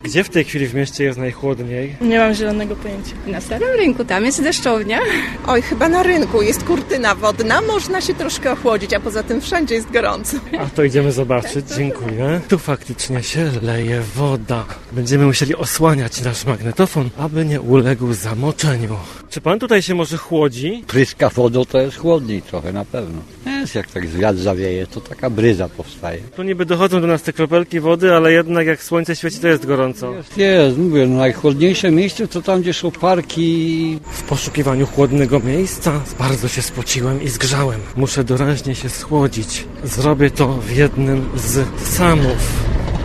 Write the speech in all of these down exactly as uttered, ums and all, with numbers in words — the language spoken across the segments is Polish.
Gdzie w tej chwili w mieście jest najchłodniej? Nie mam zielonego pojęcia. Na Starym Rynku, tam jest deszczownia. Oj, chyba na rynku jest kurtyna wodna, można się troszkę ochłodzić, a poza tym wszędzie jest gorąco. A to idziemy zobaczyć, dziękuję. Tu faktycznie się leje woda. Będziemy musieli osłaniać nasz magnetofon, aby nie uległ zamoczeniu. Czy pan tutaj się może chłodzi? Pryska wodą to jest chłodniej trochę na pewno. Jest, jak tak wiatr zawieje, to taka bryza powstaje. Tu niby dochodzą do nas te kropelki wody, ale jednak jak słońce świeci, to jest gorąco. Jest, jest, mówię, no najchłodniejsze miejsce to tam, gdzie są parki. W poszukiwaniu chłodnego miejsca bardzo się spociłem i zgrzałem. Muszę doraźnie się schłodzić. Zrobię to w jednym z samów.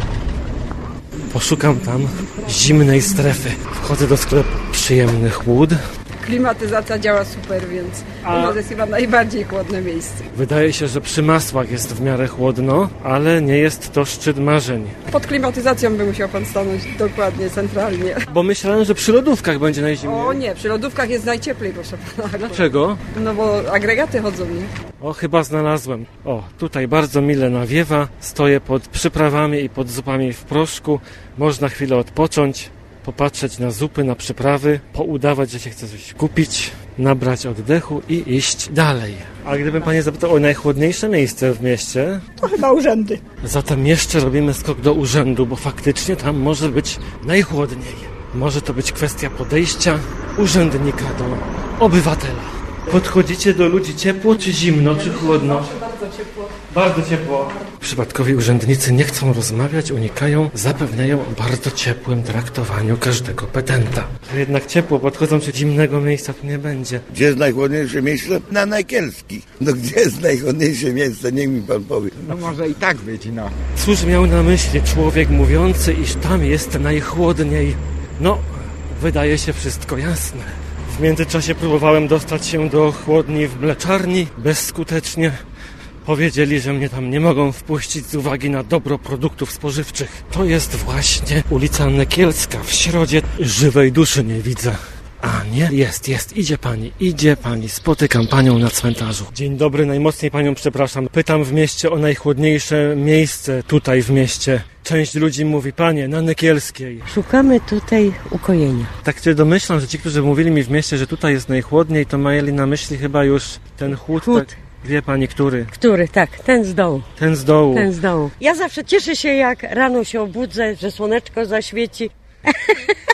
Poszukam tam zimnej strefy. Wchodzę do sklepu. Przyjemny chłód. Klimatyzacja działa super, więc A... u nas jest chyba najbardziej chłodne miejsce. Wydaje się, że przy masłach jest w miarę chłodno, ale nie jest to szczyt marzeń. Pod klimatyzacją by musiał pan stanąć dokładnie, centralnie. Bo myślałem, że przy lodówkach będzie najzimniej. O nie, przy lodówkach jest najcieplej, proszę pana. Dlaczego? No bo agregaty chodzą, nie? O, chyba znalazłem. O, tutaj bardzo mile nawiewa. Stoję pod przyprawami i pod zupami w proszku. Można chwilę odpocząć, popatrzeć na zupy, na przyprawy, poudawać, że się chce coś kupić, nabrać oddechu i iść dalej. A gdybym panie zapytał o najchłodniejsze miejsce w mieście, to chyba urzędy. Zatem jeszcze robimy skok do urzędu, bo faktycznie tam może być najchłodniej. Może to być kwestia podejścia urzędnika do obywatela. Podchodzicie do ludzi ciepło czy zimno, czy chłodno? Bardzo ciepło. Bardzo ciepło. Przypadkowi urzędnicy nie chcą rozmawiać, unikają, zapewniają o bardzo ciepłym traktowaniu każdego petenta. Jednak ciepło, podchodzą, czy zimnego miejsca tu nie będzie. Gdzie jest najchłodniejsze miejsce? Na Najkielski. No gdzie jest najchłodniejsze miejsce? Niech mi pan powie. No może i tak być, no. Cóż miał na myśli człowiek mówiący, iż tam jest najchłodniej? No, wydaje się wszystko jasne. W międzyczasie próbowałem dostać się do chłodni w mleczarni, bezskutecznie. Powiedzieli, że mnie tam nie mogą wpuścić z uwagi na dobro produktów spożywczych. To jest właśnie ulica Nykielska. W środzie żywej duszy nie widzę. A nie, jest, jest, idzie pani, idzie pani, spotykam panią na cmentarzu. Dzień dobry, najmocniej panią przepraszam. Pytam w mieście o najchłodniejsze miejsce tutaj w mieście. Część ludzi mówi, panie, na Nykielskiej. Szukamy tutaj ukojenia. Tak się domyślam, że ci, którzy mówili mi w mieście, że tutaj jest najchłodniej, to mieli na myśli chyba już ten chłód. chłód. Tak, wie pani, który? Który, tak, ten z dołu. Ten z dołu. Ten z dołu. Ja zawsze cieszę się, jak rano się obudzę, że słoneczko zaświeci.